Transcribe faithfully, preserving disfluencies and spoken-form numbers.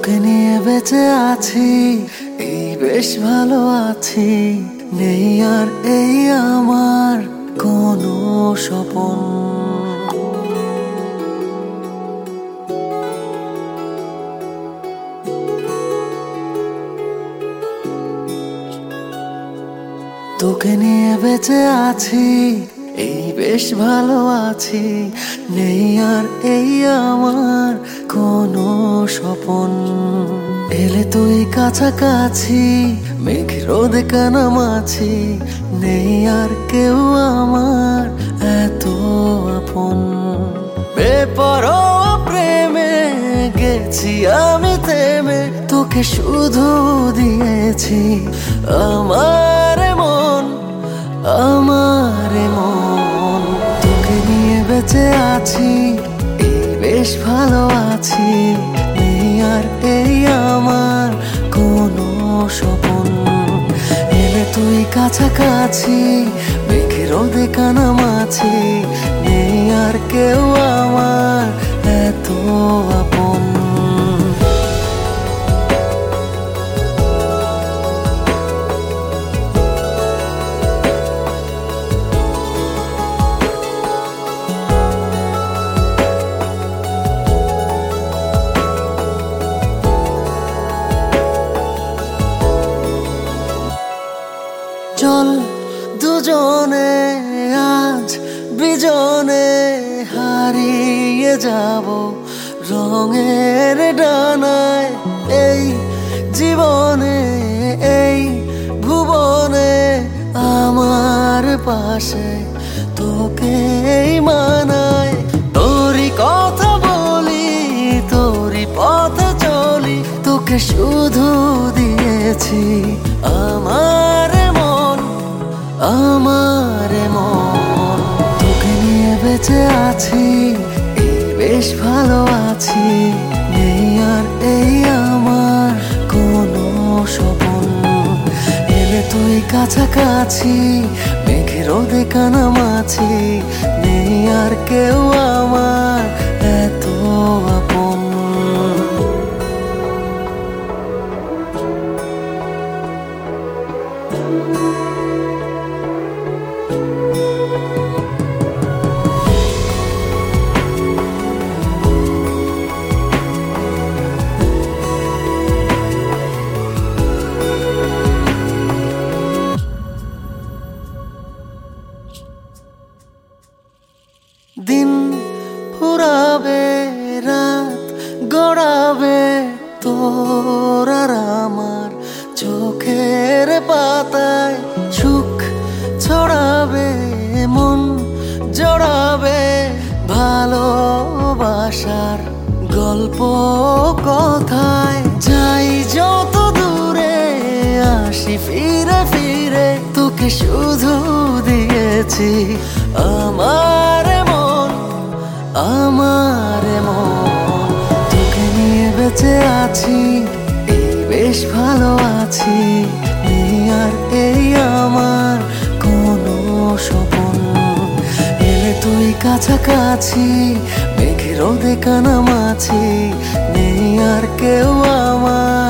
তোকে নিয়ে বেঁচে আছি, এই বেশ ভালো আছি। নেই আর এই আমার কোনো স্বপন। তোকে নিয়ে বেঁচে আছি, এই বেশ ভালো আছি। নেই আর এই আমার কোনো স্বপন। এলে তুই কাছাকাছি, মেঘ রোদে কানামাছি। নেই আর কেউ আমার এত আপন। বেপরোয়া প্রেমে গেছি আমি থেমে, তোকে শুধু দিয়েছি আমার মন, আমার মন। তোকে নিয়ে বেঁচে আছি, এই বেশ ভালো আছি। নেই আর এই আমার কোনো স্বপন। এলে তুই কাছাকাছি, মেঘে রোদে কানামাছি। নেই আর কেউ আমার এত আপন। চল দুজনে আজ বিজনে হারিয়ে যাব রঙের ডানায়। এই জীবনে এই ভুবনে আমার পাশে তোকেই মানায়। তোরই কথা বলি, তোরই পথে চলি, তোকে শুধু দিয়েছি আমার মন, আমার মন। তোকে নিয়ে বেঁচে আছি, এই বেশ ভালো আছি। নেই আর এই আমার কোনো স্বপন। এলে তুই কাছাকাছি, মেঘে রোদে কানামাছি। নেই আর কেউ আমার এত আপন। দিন ফুরাবে, রাত গড়াবে, তোর আর আমার চোখের পাতায়। সুখ ছড়াবে, মন জড়াবে, ভালোবাসার গল্প কথায়। যাই যত দূরে, আসি ফিরে ফিরে, তোকে শুধু দিয়েছি আমার মন, আমার মন। তোকে নিয়ে বেঁচে আছি, এই বেশ ভালো আছি। নেই আর এই আমার কোনো স্বপন। এলে তুই কাছাকাছি, মেঘে রোদে কানামাছি। নেই আর কেউ আমার